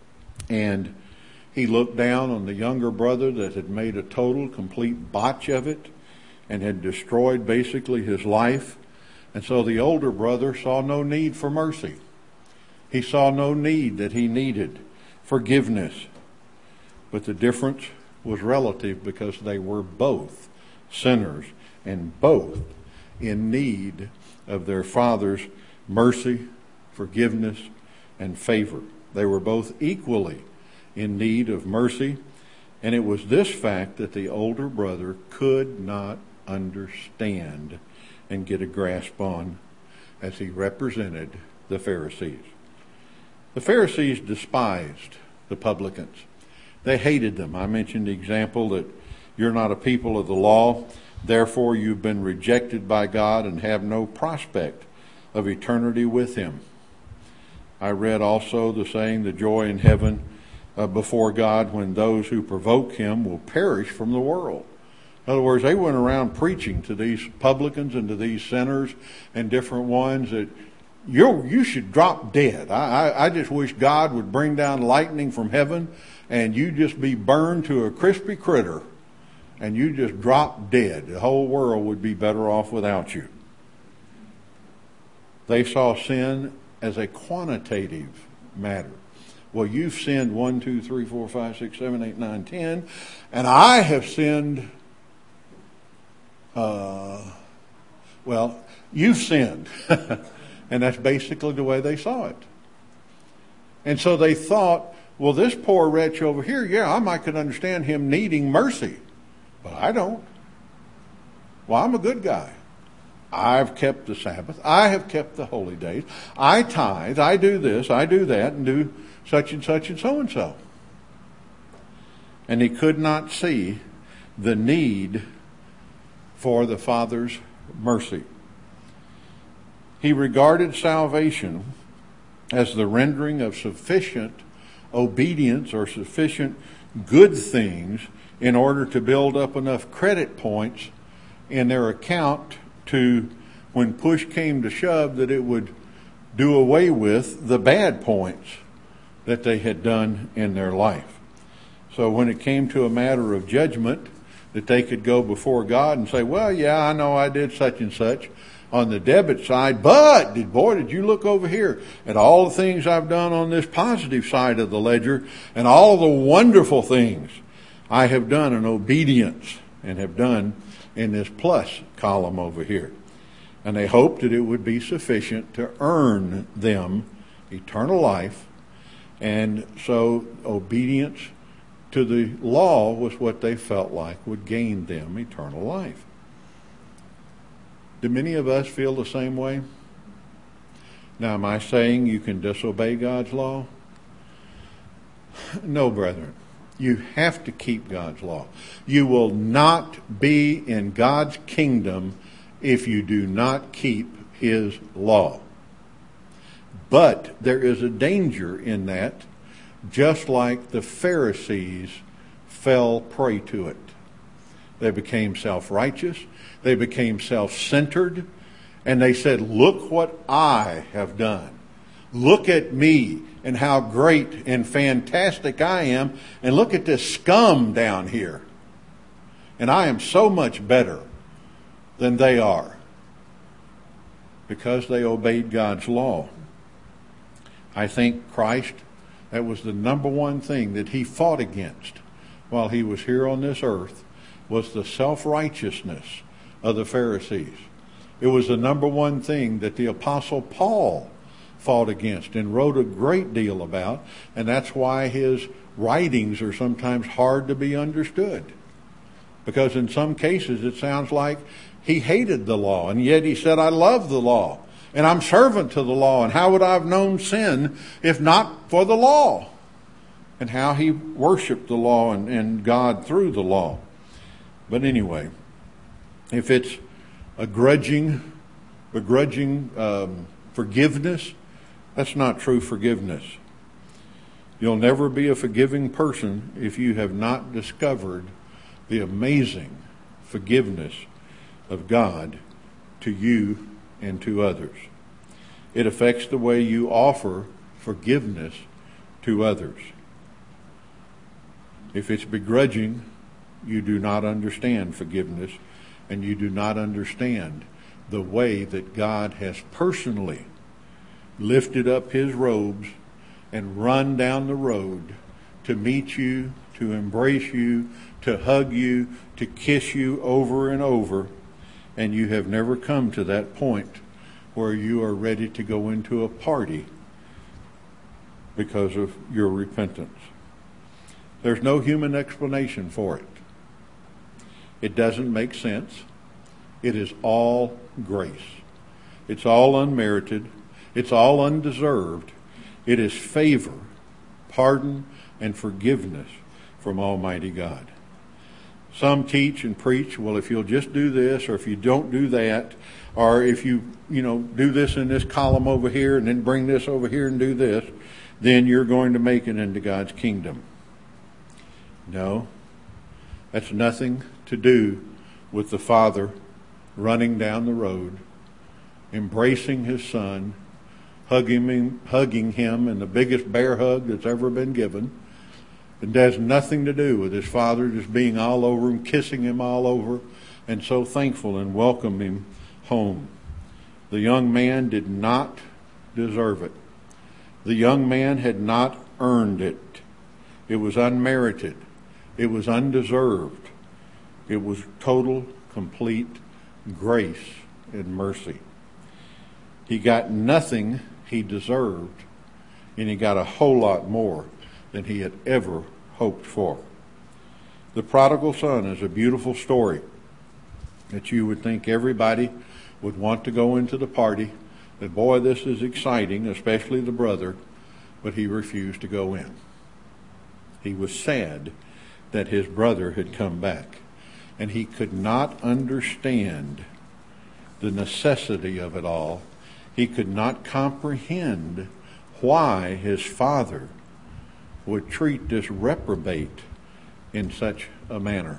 And he looked down on the younger brother that had made a total, complete botch of it and had destroyed basically his life. And so the older brother saw no need for mercy. He saw no need that he needed forgiveness. But the difference was relative because they were both sinners and both in need of their father's mercy, forgiveness, and favor. They were both equally in need of mercy, and it was this fact that the older brother could not understand and get a grasp on as he represented the Pharisees. The Pharisees despised the publicans. They hated them. I mentioned the example that you're not a people of the law, therefore you've been rejected by God and have no prospect of eternity with Him. I read also the saying, the joy in heaven before God when those who provoke Him will perish from the world. In other words, they went around preaching to these publicans and to these sinners and different ones that you should drop dead. I just wish God would bring down lightning from heaven and you just be burned to a crispy critter and you just drop dead. The whole world would be better off without you. They saw sin as a quantitative matter. Well, you've sinned 1, 2, 3, 4, 5, 6, 7, 8, 9, 10, and I have sinned, you've sinned. And that's basically the way they saw it. And so they thought, well, this poor wretch over here, I could understand him needing mercy, but I don't. Well, I'm a good guy. I've kept the Sabbath. I have kept the holy days. I tithe. I do this. I do that, and do such and such and so and so. And he could not see the need for the Father's mercy. He regarded salvation as the rendering of sufficient obedience or sufficient good things in order to build up enough credit points in their account to, when push came to shove, that it would do away with the bad points that they had done in their life. So when it came to a matter of judgment, that they could go before God and say, well, I know I did such and such on the debit side, but did you look over here at all the things I've done on this positive side of the ledger and all the wonderful things I have done in obedience and have done in this plus column over here. And they hoped that it would be sufficient to earn them eternal life. And so obedience to the law was what they felt like would gain them eternal life. Do many of us feel the same way? Now, am I saying you can disobey God's law? No, brethren. You have to keep God's law. You will not be in God's kingdom if you do not keep His law. But there is a danger in that, just like the Pharisees fell prey to it. They became self-righteous. They became self-centered. And they said, look what I have done. Look at me and how great and fantastic I am. And look at this scum down here. And I am so much better than they are. Because they obeyed God's law. I think Christ, that was the number one thing that He fought against while He was here on this earth, was the self-righteousness of the Pharisees. It was the number one thing that the Apostle Paul fought against and wrote a great deal about, and that's why his writings are sometimes hard to be understood. Because in some cases it sounds like he hated the law, and yet he said, I love the law, and I'm servant to the law, and how would I have known sin if not for the law? And how he worshiped the law and God through the law. But anyway, if it's a begrudging forgiveness, that's not true forgiveness. You'll never be a forgiving person if you have not discovered the amazing forgiveness of God to you and to others. It affects the way you offer forgiveness to others. If it's begrudging, you do not understand forgiveness, and you do not understand the way that God has personally lifted up his robes and run down the road to meet you, to embrace you, to hug you, to kiss you over and over, and you have never come to that point where you are ready to go into a party because of your repentance. There's no human explanation for it. It doesn't make sense. It is all grace. It's all unmerited. It's all undeserved. It is favor, pardon, and forgiveness from Almighty God. Some teach and preach, well, if you'll just do this, or if you don't do that, or if you do this in this column over here and then bring this over here and do this, then you're going to make it into God's kingdom. No, that's nothing to do with the Father running down the road, embracing his Son, hugging him in the biggest bear hug that's ever been given. It has nothing to do with his Father just being all over him, kissing him all over, and so thankful and welcome him home. The young man did not deserve it. The young man had not earned it. It was unmerited. It was undeserved. It was total, complete grace and mercy. He got nothing he deserved, and he got a whole lot more than he had ever hoped for. The prodigal son is a beautiful story that you would think everybody would want to go into the party, that boy, this is exciting, especially the brother, but he refused to go in. He was sad that his brother had come back, and he could not understand the necessity of it all. He could not comprehend why his father would treat this reprobate in such a manner.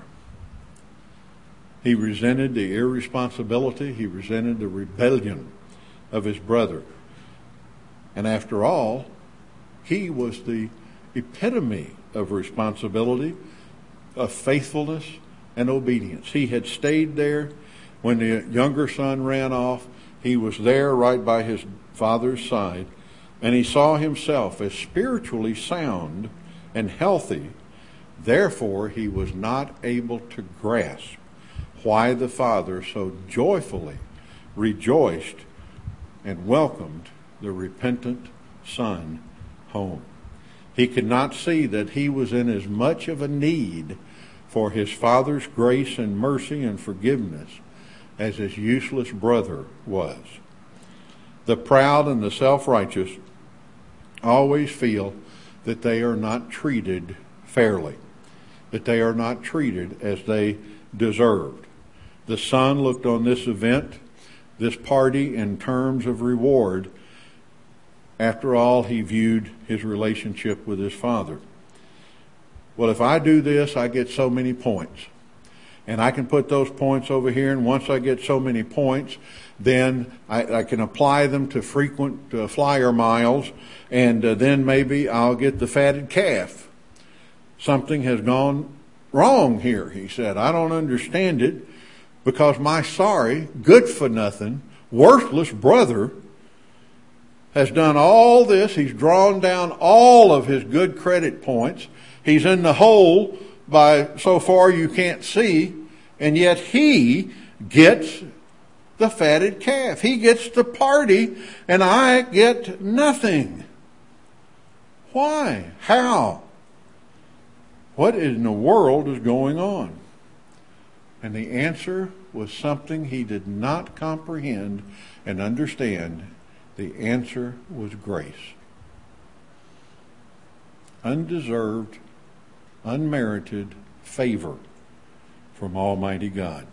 He resented the irresponsibility. He resented the rebellion of his brother. And after all, he was the epitome of responsibility, of faithfulness, and obedience. He had stayed there when the younger son ran off. He was there right by his father's side, and he saw himself as spiritually sound and healthy. Therefore, he was not able to grasp why the father so joyfully rejoiced and welcomed the repentant son home. He could not see that he was in as much of a need for his father's grace and mercy and forgiveness as his useless brother was. The proud and the self-righteous always feel that they are not treated fairly, that they are not treated as they deserved. The son looked on this event, this party, in terms of reward. After all, he viewed his relationship with his father. Well, if I do this, I get so many points. And I can put those points over here, and once I get so many points, then I can apply them to frequent flyer miles, and then maybe I'll get the fatted calf. Something has gone wrong here, he said. I don't understand it, because my sorry, good-for-nothing, worthless brother has done all this. He's drawn down all of his good credit points. He's in the hole by so far you can't see, and yet he gets the fatted calf. He gets the party, and I get nothing. Why? How? What in the world is going on? And the answer was something he did not comprehend and understand. The answer was grace. Undeserved, unmerited favor from Almighty God.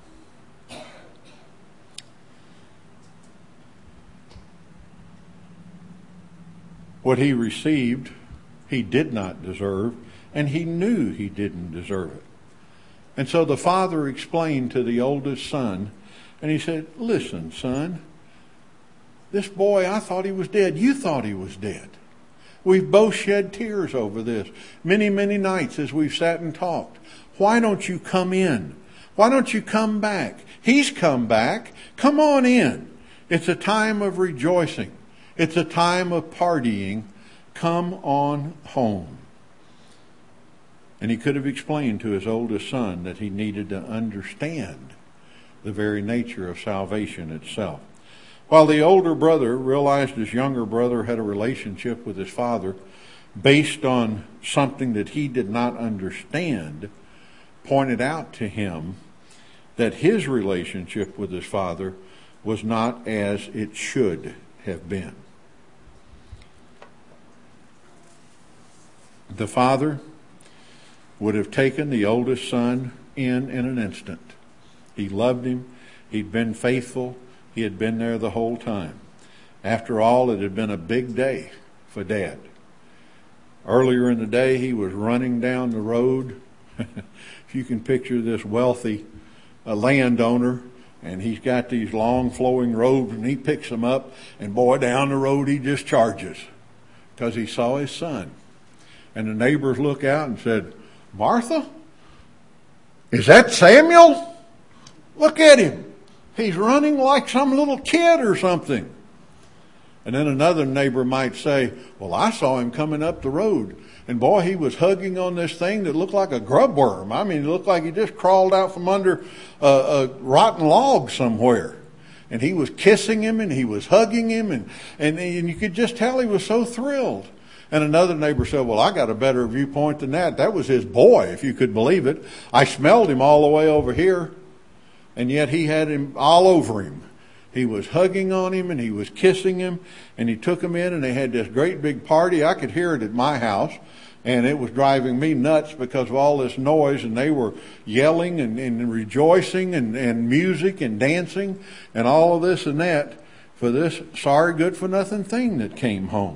What he received, he did not deserve, and he knew he didn't deserve it. And so the father explained to the oldest son, and he said, listen, son, this boy, I thought he was dead. You thought he was dead. We've both shed tears over this many, many nights as we've sat and talked. Why don't you come in? Why don't you come back? He's come back. Come on in. It's a time of rejoicing. It's a time of partying. Come on home. And he could have explained to his oldest son that he needed to understand the very nature of salvation itself. While the older brother realized his younger brother had a relationship with his father based on something that he did not understand, pointed out to him that his relationship with his father was not as it should have been. The father would have taken the oldest son in an instant. He loved him. He'd been faithful. He had been there the whole time. After all, it had been a big day for Dad. Earlier in the day, he was running down the road. If you can picture this wealthy landowner, and he's got these long flowing robes, and he picks them up, and boy, down the road he just charges because he saw his son. And the neighbors look out and said, "Martha, is that Samuel? Look at him. He's running like some little kid or something." And then another neighbor might say, "Well, I saw him coming up the road. And boy, he was hugging on this thing that looked like a grub worm. I mean, it looked like he just crawled out from under a rotten log somewhere. And he was kissing him and he was hugging him. And you could just tell he was so thrilled." And another neighbor said, "Well, I got a better viewpoint than that. That was his boy, if you could believe it. I smelled him all the way over here. And yet he had him all over him. He was hugging on him and he was kissing him. And he took him in and they had this great big party. I could hear it at my house. And it was driving me nuts because of all this noise. And they were yelling and rejoicing and music and dancing and all of this and that for this sorry good-for-nothing thing that came home.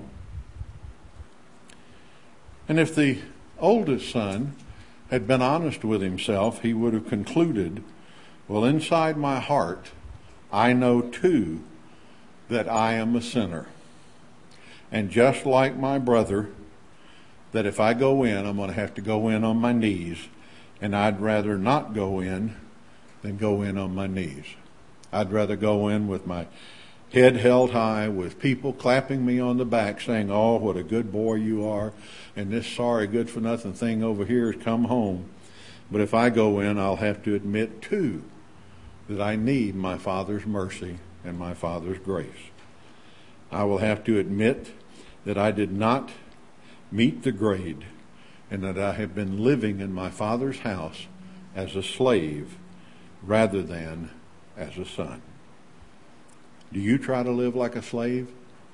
And if the oldest son had been honest with himself, he would have concluded, well, inside my heart, I know too that I am a sinner. And just like my brother, that if I go in, I'm going to have to go in on my knees. And I'd rather not go in than go in on my knees. I'd rather go in with my head held high, with people clapping me on the back saying, "Oh, what a good boy you are. And this sorry good-for-nothing thing over here has come home." But if I go in, I'll have to admit too that I need my Father's mercy and my Father's grace. I will have to admit that I did not meet the grade and that I have been living in my Father's house as a slave rather than as a son. Do you try to live like a slave?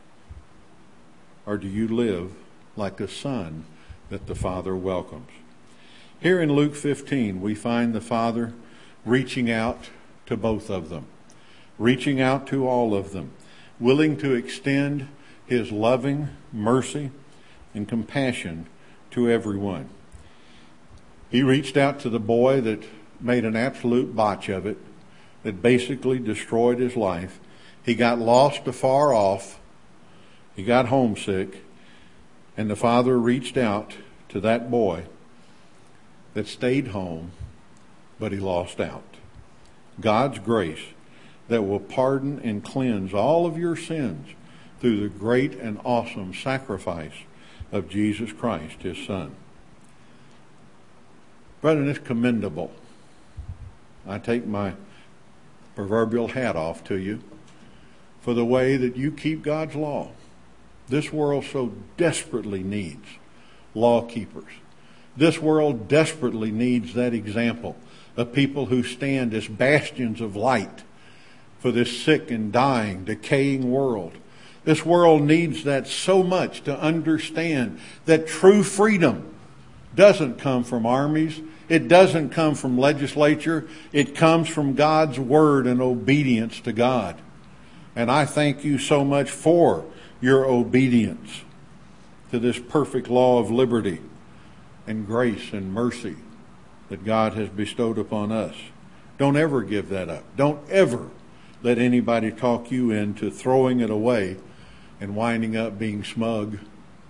Or do you live like a son that the Father welcomes? Here in Luke 15, we find the Father reaching out to both of them, reaching out to all of them, willing to extend his loving mercy and compassion to everyone. He reached out to the boy that made an absolute botch of it, that basically destroyed his life. He got lost afar off. He got homesick. And the Father reached out to that boy that stayed home, but he lost out. God's grace that will pardon and cleanse all of your sins through the great and awesome sacrifice of Jesus Christ, his Son. Brethren, it's commendable. I take my proverbial hat off to you for the way that you keep God's law. This world so desperately needs law keepers. This world desperately needs that example of people who stand as bastions of light for this sick and dying, decaying world. This world needs that so much to understand that true freedom doesn't come from armies. It doesn't come from legislature. It comes from God's word and obedience to God. And I thank you so much for your obedience to this perfect law of liberty and grace and mercy that God has bestowed upon us. Don't ever give that up. Don't ever let anybody talk you into throwing it away and winding up being smug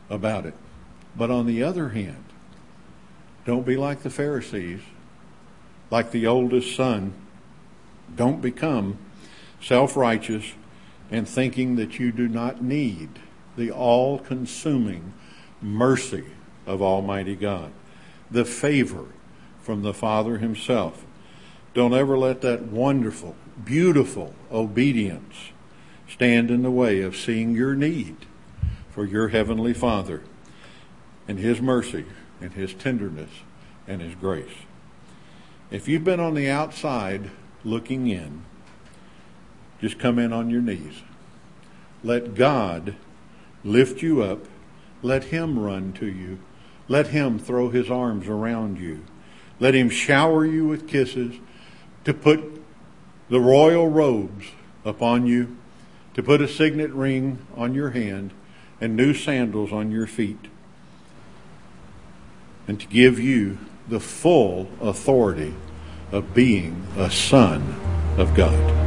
about it. But on the other hand, don't be like the Pharisees, like the oldest son. Don't become self-righteous and thinking that you do not need the all-consuming mercy of Almighty God, the favor from the Father himself. Don't ever let that wonderful, beautiful obedience stand in the way of seeing your need for your Heavenly Father and His mercy and His tenderness and His grace. If you've been on the outside looking in, just come in on your knees. Let God lift you up. Let Him run to you. Let Him throw His arms around you. Let Him shower you with kisses, to put the royal robes upon you, to put a signet ring on your hand and new sandals on your feet, and to give you the full authority of being a son of God.